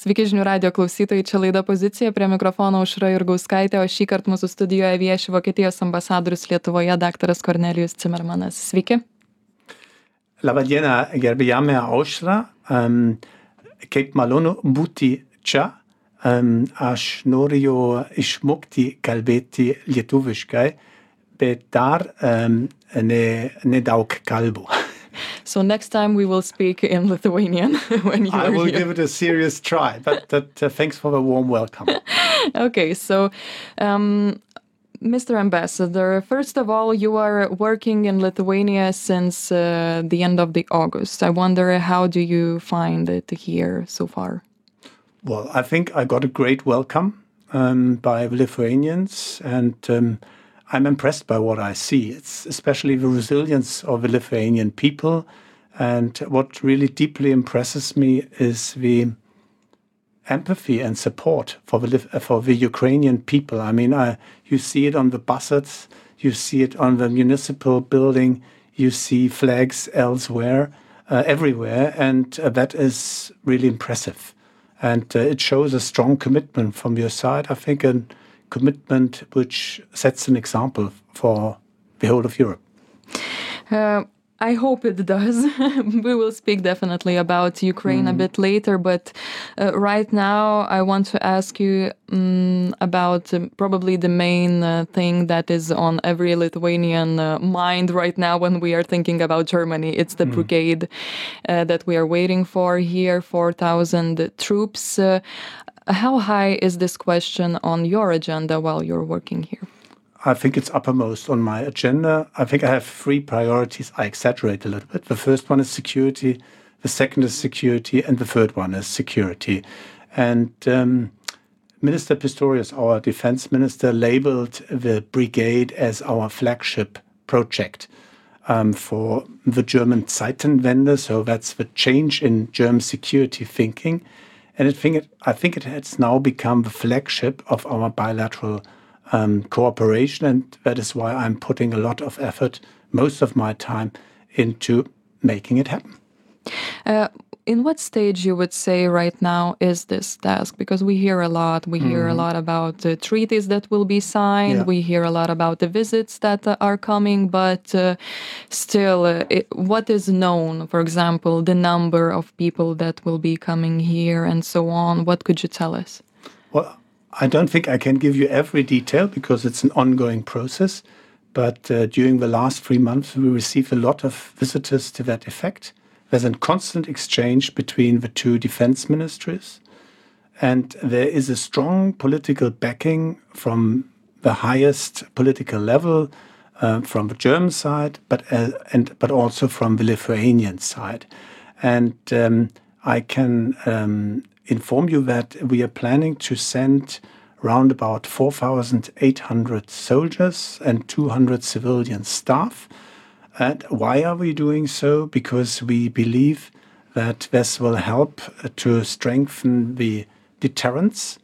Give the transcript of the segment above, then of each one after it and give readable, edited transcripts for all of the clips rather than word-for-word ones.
Sveiki žinių radio klausytojai, čia laida Pozicija, prie mikrofono Aušra Jurgauskaitė, o šį kartą mūsų studijoje vieši Vokietijos ambasadorius Lietuvoje daktaras Kornelijus Cimermanas. Sveiki. Labą dieną, gerbiama Aušra. Kaip malonu būti čia. Aš noriu išmokti kalbėti lietuviškai, bet dar nedaug kalbu. So next time we will speak in Lithuanian when you are here. I will give it a serious try, but thanks for the warm welcome. Okay, so Mr. Ambassador, first of all, you are working in Lithuania since the end of the August. I wonder, how do you find it here so far? Well, I think I got a great welcome by the Lithuanians, and I'm impressed by what I see. It's especially the resilience of the Lithuanian people. And what really deeply impresses me is the empathy and support for the Ukrainian people. I mean, you see it on the buses, you see it on the municipal building, you see flags elsewhere, everywhere, and that is really impressive. And it shows a strong commitment from your side. I think a commitment which sets an example for the whole of Europe. I hope it does. We will speak definitely about Ukraine a bit later, but right now I want to ask you about probably the main thing that is on every Lithuanian mind right now when we are thinking about Germany. It's the brigade that we are waiting for here, 4,000 troops. How high is this question on your agenda while you're working here? I think it's uppermost on my agenda. I think I have three priorities. I exaggerate a little bit. The first one is security, the second is security, and the third one is security. And Minister Pistorius, our defense minister, labeled the brigade as our flagship project for the German Zeitenwende. So that's the change in German security thinking. And I think it has now become the flagship of our bilateral cooperation, and that is why I'm putting a lot of effort, most of my time, into making it happen. In what stage you would say right now is this task? Because we hear a lot. We hear a lot about the treaties that will be signed. Yeah. We hear a lot about the visits that are coming, but still, what is known? For example, the number of people that will be coming here and so on. What could you tell us? Well, I don't think I can give you every detail because it's an ongoing process. But during the last 3 months, we received a lot of visitors to that effect. There's a constant exchange between the two defense ministries. And there is a strong political backing from the highest political level, from the German side, but also from the Lithuanian side. And I can inform you that we are planning to send around about 4,800 soldiers and 200 civilian staff. And why are we doing so? Because we believe that this will help to strengthen the deterrence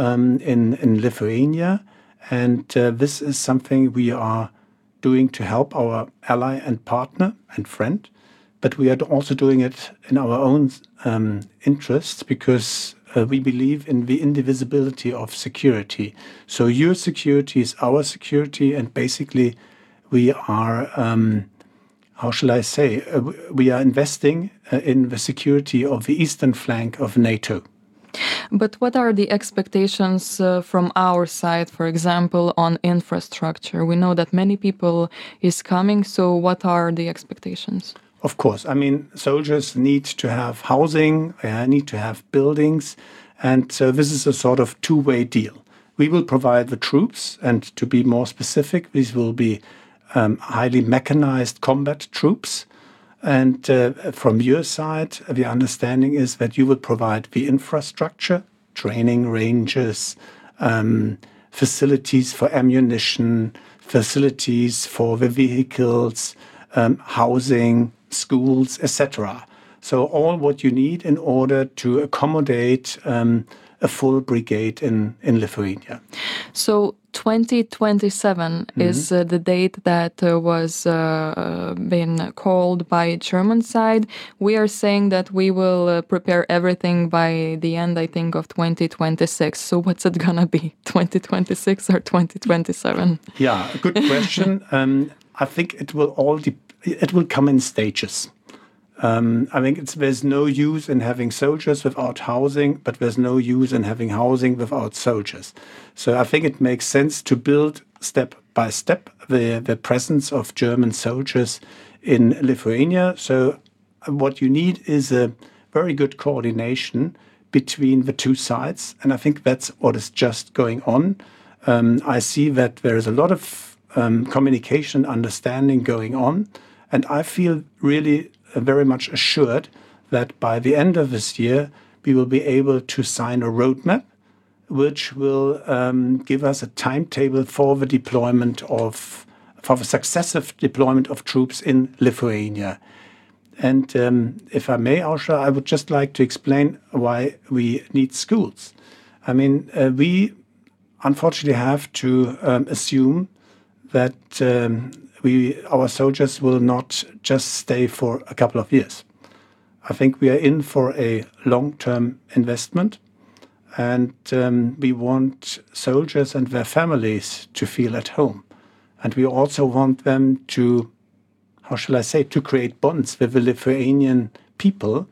in Lithuania. And this is something we are doing to help our ally and partner and friend. But we are also doing it in our own interests because we believe in the indivisibility of security. So your security is our security, and basically we are, how shall I say, we are investing in the security of the eastern flank of NATO. But what are the expectations from our side, for example, on infrastructure? We know that many people is coming, so what are the expectations? Of course. I mean, soldiers need to have housing, need to have buildings, and so this is a sort of two-way deal. We will provide the troops, and to be more specific, these will be highly mechanized combat troops. And from your side, the understanding is that you will provide the infrastructure, training ranges, facilities for ammunition, facilities for the vehicles, housing, schools, etc. So all what you need in order to accommodate a full brigade in Lithuania. So 2027 is the date that was been called by German side. We are saying that we will prepare everything by the end, I think, of 2026. So what's it gonna be, 2026 or 2027? Yeah, good question. I think it will it will come in stages. I think there's no use in having soldiers without housing, but there's no use in having housing without soldiers. So I think it makes sense to build step by step the presence of German soldiers in Lithuania. So what you need is a very good coordination between the two sides. And I think that's what is just going on. I see that there is a lot of communication, understanding going on. And I feel really very much assured that by the end of this year, we will be able to sign a roadmap, which will give us a timetable for the successive deployment of troops in Lithuania. And if I may, Ausra, I would just like to explain why we need schools. I mean, we unfortunately have to assume that our soldiers will not just stay for a couple of years. I think we are in for a long-term investment, and we want soldiers and their families to feel at home. And we also want them to, how shall I say, to create bonds with the Lithuanian people,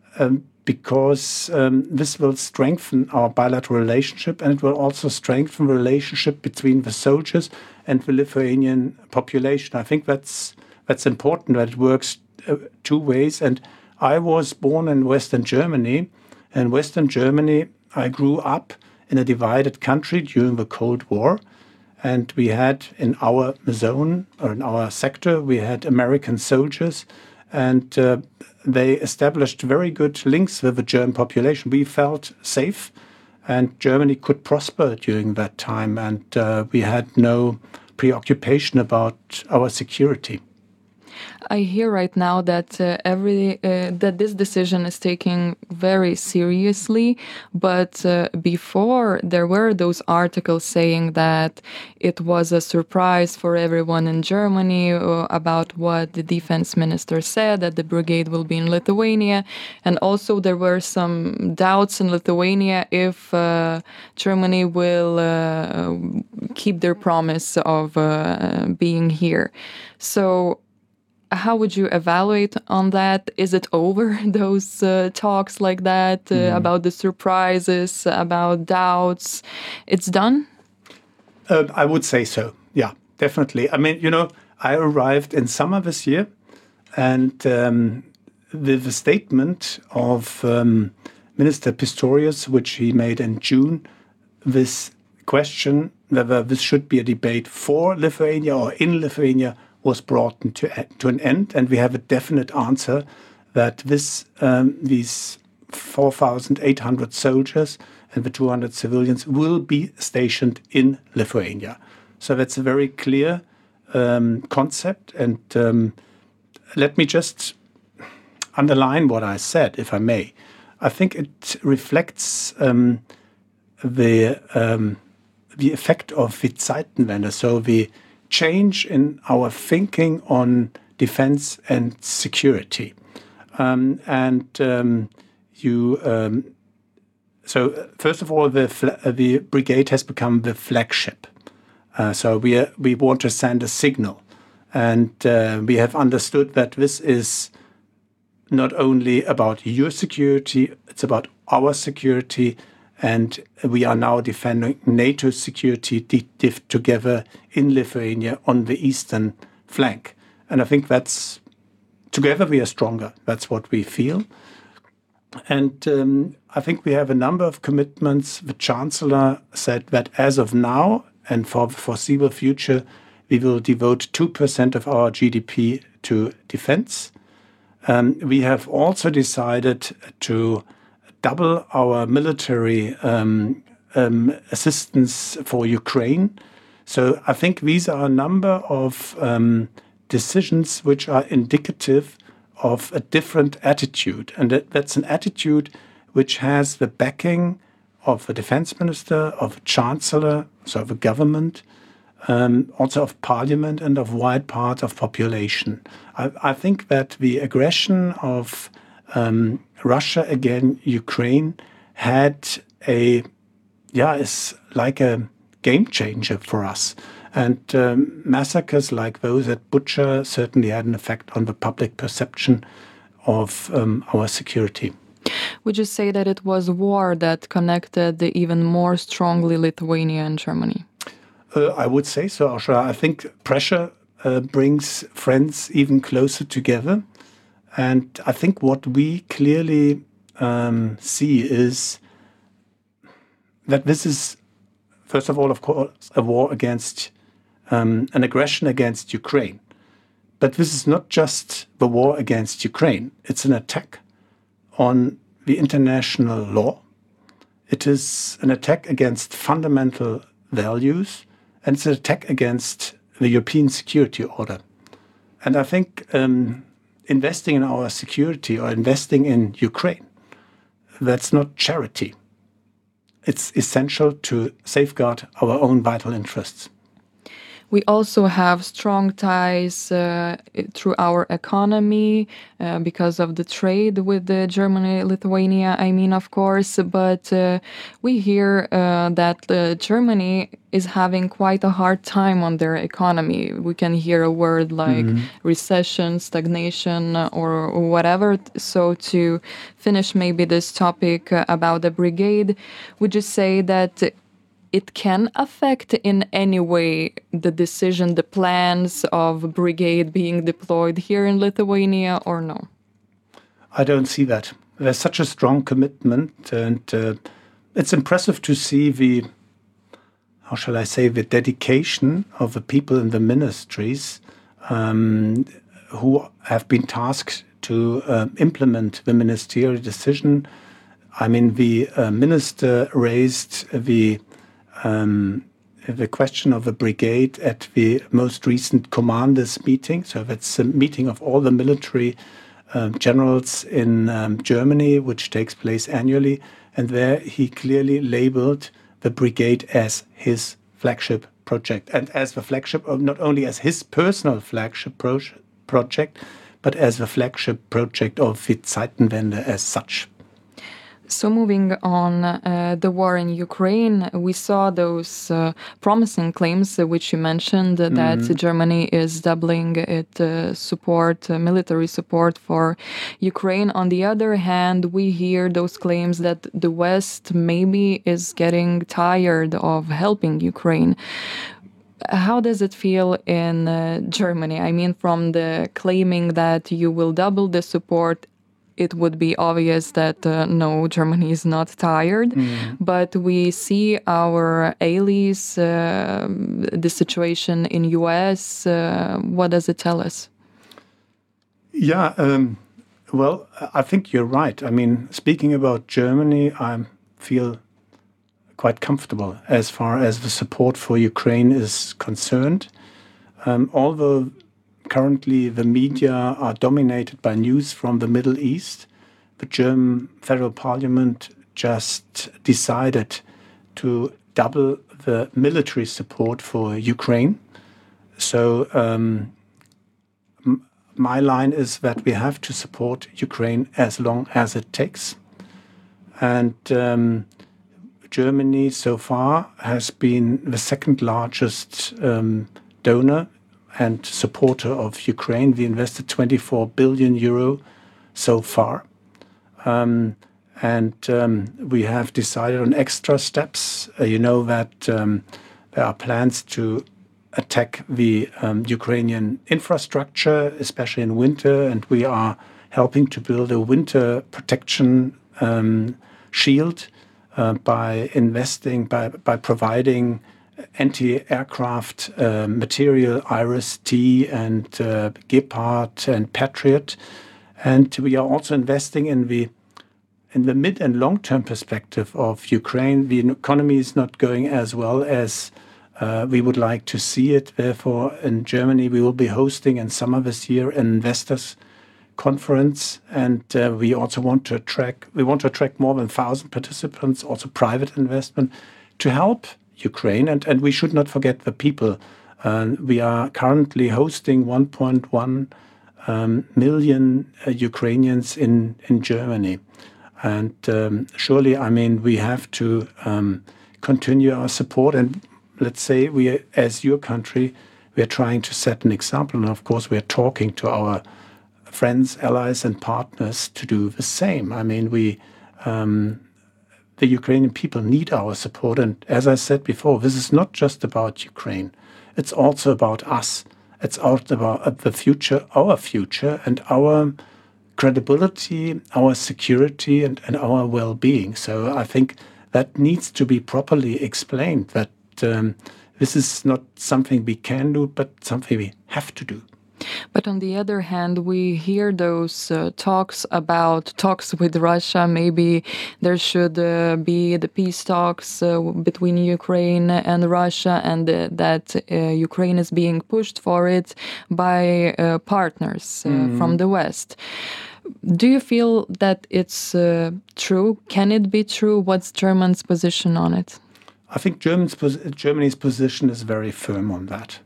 because this will strengthen our bilateral relationship, and it will also strengthen the relationship between the soldiers and the Lithuanian population. I think that's important, that it works two ways. And I was born in Western Germany. In Western Germany, I grew up in a divided country during the Cold War. And we had in our zone, or in our sector, we had American soldiers. And they established very good links with the German population. We felt safe, and Germany could prosper during that time. And we had no preoccupation about our security. I hear right now that that this decision is taken very seriously, but before there were those articles saying that it was a surprise for everyone in Germany about what the defense minister said, that the brigade will be in Lithuania, and also there were some doubts in Lithuania if Germany will keep their promise of being here. So how would you evaluate on that? Is it over, those talks like that, about the surprises, about doubts? It's done? I would say so. Yeah, definitely. I mean, I arrived in summer this year, and with the statement of Minister Pistorius, which he made in June, this question whether this should be a debate for Lithuania or in Lithuania was brought to an end, and we have a definite answer that these 4,800 soldiers and the 200 civilians will be stationed in Lithuania. So that's a very clear concept, and let me just underline what I said, if I may. I think it reflects the effect of the Zeitenwende, so the change in our thinking on defense and security. So first of all, the brigade has become the flagship. So we want to send a signal. And we have understood that this is not only about your security, it's about our security. And we are now defending NATO's security together in Lithuania on the eastern flank. And I think that's, together we are stronger. That's what we feel. And I think we have a number of commitments. The Chancellor said that as of now and for the foreseeable future, we will devote 2% of our GDP to defense. We have also decided to double our military assistance for Ukraine. So I think these are a number of decisions which are indicative of a different attitude. And that's an attitude which has the backing of a defense minister, of a chancellor, so of a government, also of parliament and of wide parts of population. I think that the aggression of Russia against Ukraine is like a game changer for us. And massacres like those at Bucha certainly had an effect on the public perception of our security. Would you say that it was war that connected even more strongly Lithuania and Germany? I would say so, Ausra. I think pressure brings friends even closer together. And I think what we clearly see is that this is, first of all, of course, a war against, an aggression against Ukraine. But this is not just the war against Ukraine. It's an attack on the international law. It is an attack against fundamental values, and it's an attack against the European security order. And I think investing in our security or investing in Ukraine, that's not charity. It's essential to safeguard our own vital interests. We also have strong ties through our economy because of the trade with Germany, Lithuania, I mean, of course. But we hear that Germany is having quite a hard time on their economy. We can hear a word like recession, stagnation, or whatever. So to finish maybe this topic about the brigade, would you say that it can affect in any way the decision, the plans of brigade being deployed here in Lithuania, or no? I don't see that. There's such a strong commitment, and it's impressive to see the dedication of the people in the ministries who have been tasked to implement the ministerial decision. I mean, the minister raised the question of a brigade at the most recent commanders meeting. So that's a meeting of all the military generals in Germany, which takes place annually. And there he clearly labeled the brigade as his flagship project, and as the flagship, not only as his personal flagship project, but as the flagship project of the Zeitenwende as such. So moving on, the war in Ukraine, we saw those promising claims which you mentioned that Germany is doubling its military support for Ukraine. On the other hand, we hear those claims that the West maybe is getting tired of helping Ukraine. How does it feel in Germany? I mean, from the claiming that you will double the support, it would be obvious that no, Germany is not tired, but we see our allies, the situation in US. What does it tell us? Yeah, well, I think you're right. I mean, speaking about Germany, I feel quite comfortable as far as the support for Ukraine is concerned. Although currently the media are dominated by news from the Middle East, the German federal parliament just decided to double the military support for Ukraine. So my line is that we have to support Ukraine as long as it takes. And Germany so far has been the second largest donor and supporter of Ukraine. We invested 24 billion euro so far. And we have decided on extra steps. You know that there are plans to attack the Ukrainian infrastructure, especially in winter, and we are helping to build a winter protection shield by providing anti-aircraft material, IRIS-T and Gepard and Patriot. And we are also investing in the mid and long-term perspective of Ukraine. The economy is not going as well as we would like to see it. Therefore, in Germany, we will be hosting in summer this year an investors conference, and we also want to attract more than 1,000 participants, also private investment, to help Ukraine. And we should not forget the people. We are currently hosting 1.1 million Ukrainians in Germany. And surely, I mean, we have to continue our support. And let's say we, as your country, we are trying to set an example. And of course, we are talking to our friends, allies, and partners to do the same. I mean, the Ukrainian people need our support. And as I said before, this is not just about Ukraine. It's also about us. It's also about the future, and our credibility, our security, and our well-being. So I think that needs to be properly explained, that this is not something we can do, but something we have to do. But on the other hand, we hear those talks with Russia. Maybe there should be the peace talks between Ukraine and Russia, and that Ukraine is being pushed for it by partners from the West. Do you feel that it's true? Can it be true? What's Germany's position on it? I think Germany's position is very firm on that.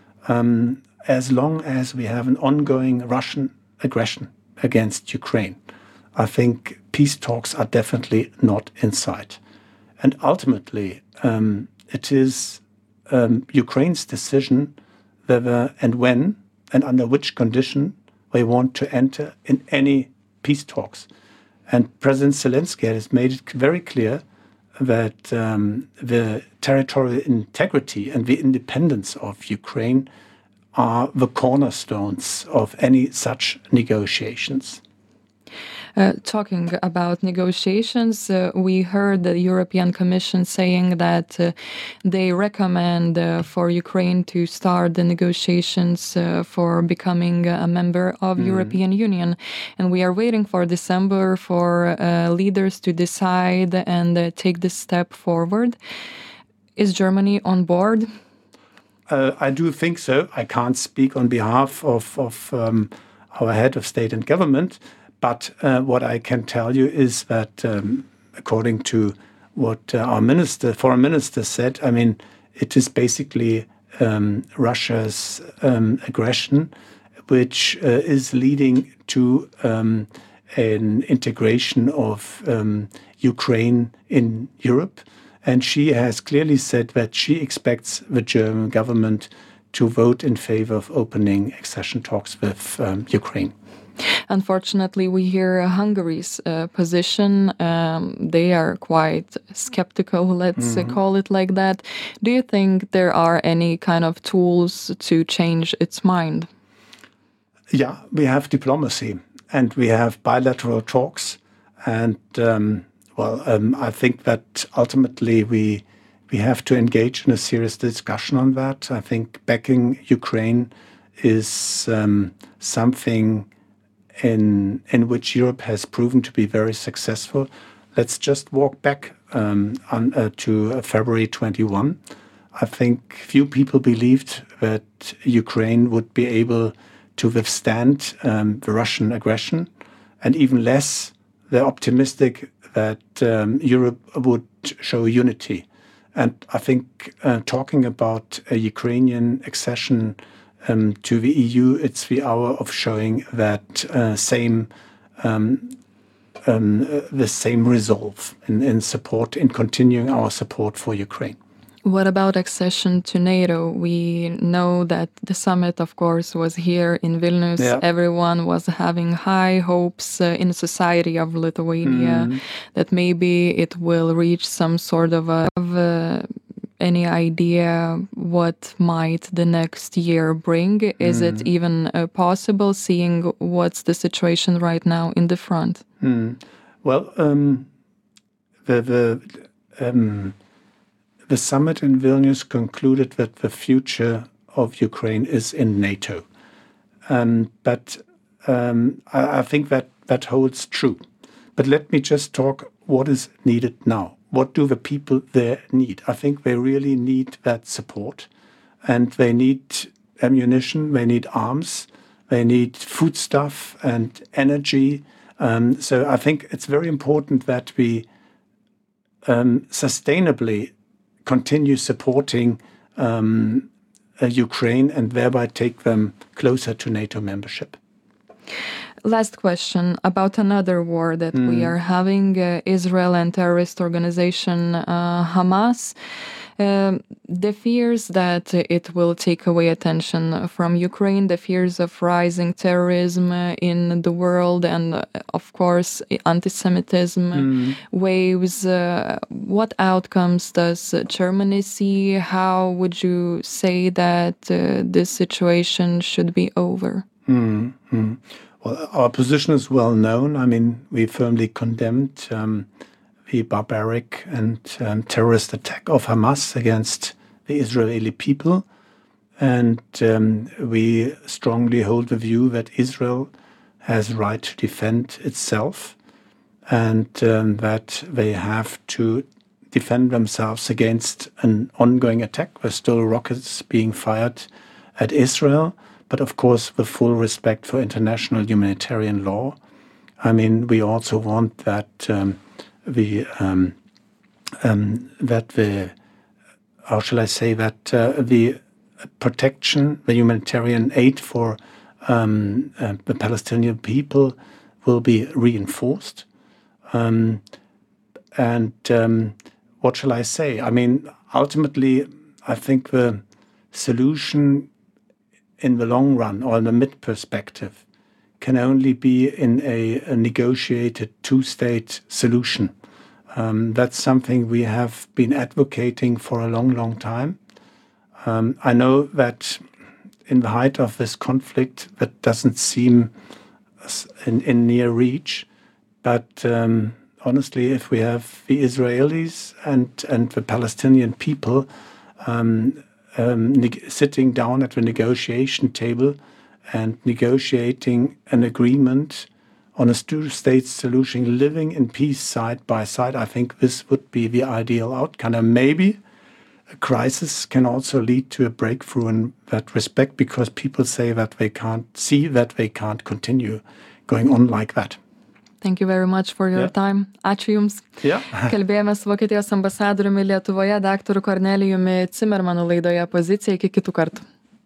As long as we have an ongoing Russian aggression against Ukraine, I think peace talks are definitely not in sight. And ultimately, it is Ukraine's decision whether and when and under which condition they want to enter in any peace talks. And President Zelensky has made it very clear that the territorial integrity and the independence of Ukraine are the cornerstones of any such negotiations. Talking about negotiations, we heard the European Commission saying that they recommend for Ukraine to start the negotiations for becoming a member of European Union. And we are waiting for December for leaders to decide and take this step forward. Is Germany on board? I do think so. I can't speak on behalf of our head of state and government, but what I can tell you is that according to what our foreign minister said, I mean, it is basically Russia's aggression which is leading to an integration of Ukraine in Europe. And she has clearly said that she expects the German government to vote in favor of opening accession talks with Ukraine. Unfortunately, we hear Hungary's position. They are quite skeptical, let's call it like that. Do you think there are any kind of tools to change its mind? Yeah, we have diplomacy and we have bilateral talks. And I think that ultimately we have to engage in a serious discussion on that. I think backing Ukraine is something in which Europe has proven to be very successful. Let's just walk back to February 21. I think few people believed that Ukraine would be able to withstand the Russian aggression, and even less they're optimistic that Europe would show unity. And I think talking about a Ukrainian accession to the EU, it's the hour of showing that the same resolve in support, in continuing our support for Ukraine. What about accession to NATO? We know that the summit, of course, was here in Vilnius. Yeah. Everyone was having high hopes in the society of Lithuania that maybe it will reach some sort of any idea what might the next year bring? Is it even possible, seeing what's the situation right now in the front? Well, the summit in Vilnius concluded that the future of Ukraine is in NATO. But I think that holds true. But let me just talk what is needed now. What do the people there need? I think they really need that support. And they need ammunition, they need arms, They need foodstuff and energy. So I think it's very important that we sustainably continue supporting Ukraine and thereby take them closer to NATO membership. Last question about another war that we are having, Israel and terrorist organization Hamas. The fears that it will take away attention from Ukraine, the fears of rising terrorism in the world, and of course anti-Semitism waves. What outcomes does Germany see? How would you say that this situation should be over? Well, our position is well known. I mean, we firmly condemned the barbaric and terrorist attack of Hamas against the Israeli people. And we strongly hold the view that Israel has the right to defend itself and that they have to defend themselves against an ongoing attack. There's still rockets being fired at Israel, but of course with full respect for international humanitarian law. I mean, we also want that the protection, the humanitarian aid for the Palestinian people will be reinforced. What shall I say? I mean, ultimately, I think the solution in the long run or in the mid perspective can only be in a negotiated two-state solution. That's something we have been advocating for a long, long time. I know that in the height of this conflict, that doesn't seem in near reach. But honestly, if we have the Israelis and the Palestinian people sitting down at the negotiation table and negotiating an agreement on a two-state solution, living in peace side by side, I think this would be the ideal outcome. And maybe a crisis can also lead to a breakthrough in that respect, because people say that they can't continue going on like that. Thank you very much for your time. Ačiū Jums. Kalbėjome su Vokietijos ambasadoriumi Lietuvoje, daktaru Kornelijumi Cimermanu laidoje Pozicija. Iki kitų kartų.